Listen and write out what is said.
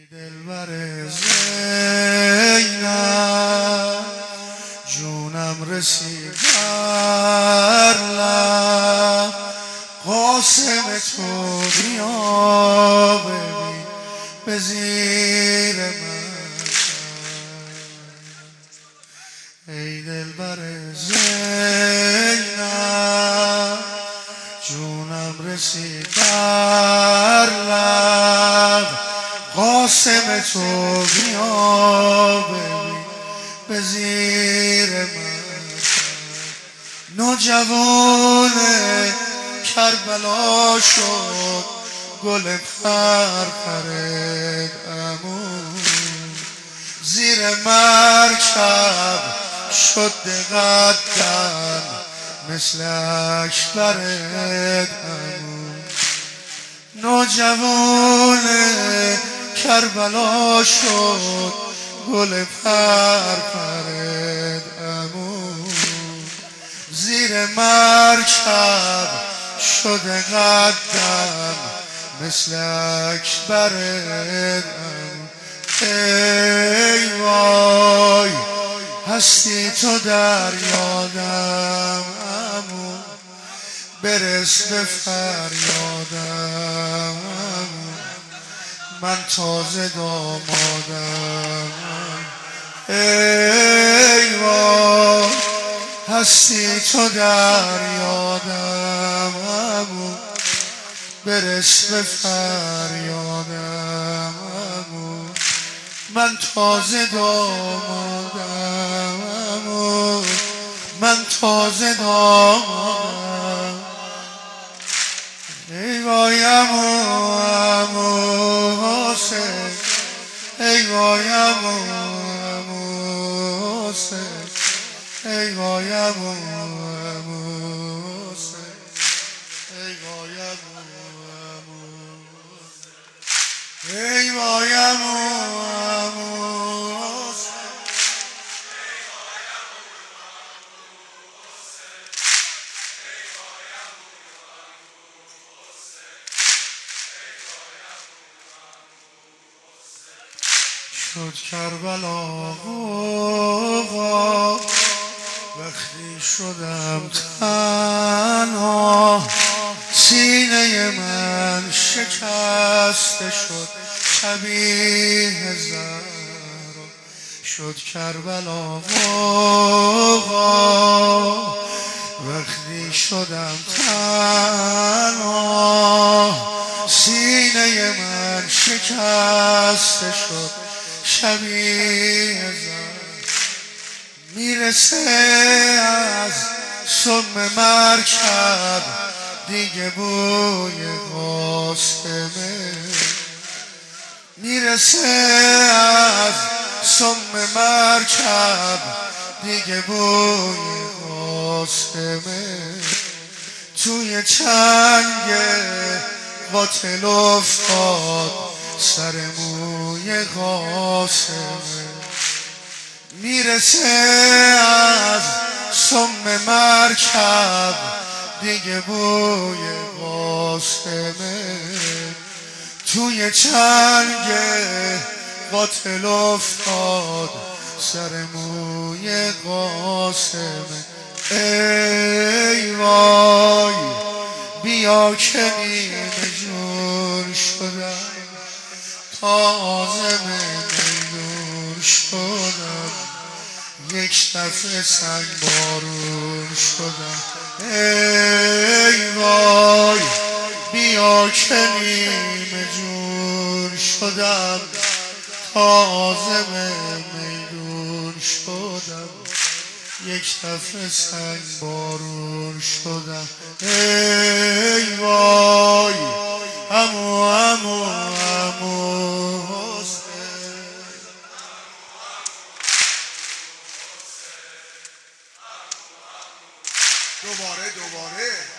دلبر زینب جونم رسید بر لب قاسم تو بیا ببین به زیر من ای دلبر زینب جونم رسید بر لب قاسم تو بیا ببین به زیر من نوجوان کربلا شد گل پرپرد عمو زیر مرکب شد قدم مثل اکبرد عمو نوجوان کربلا شد گل پرپرد عمو زیر مرکب شد قدم مثل اکبرد عمو ای وای هستی تو در یادم عمو برس به فریادم عمو من تازه دامادم ای وای هستی تو در یادم عمو برس به فریادم عمو من تازه دامادم عمو من تازه دامادم ای وای عمو عمو حسین ای وای عمو عمو حسین ای وای عمو عمو حسین ای وای عمو عمو ای وای عمو عمو شد کربلا غوغا وقتی شدم تنها سینه من شکسته شد شبیه زهرا شد کربلا غوغا وقتی شدم تنها سینه من شکسته شد شبیه زهر میرسه از سم مرکب دیگه بوی قاسمه میرسه از سم مرکب دیگه بوی قاسمه توی چنگ قاتل افتاد سر موی قاسمه میرسه از سم مرکب دیگه بوی قاسمه توی چنگ قاتل افتاد سر موی قاسمه ای وای بیا که نیمه جون شدم تازه میدون شدم یک دفعه سنگ بارون شدم ای وای بیا که نیمه جون شدم تازه میدون شدم یک دفعه سنگ بارون شدم ای وای عمو عمو عمو حسین دوباره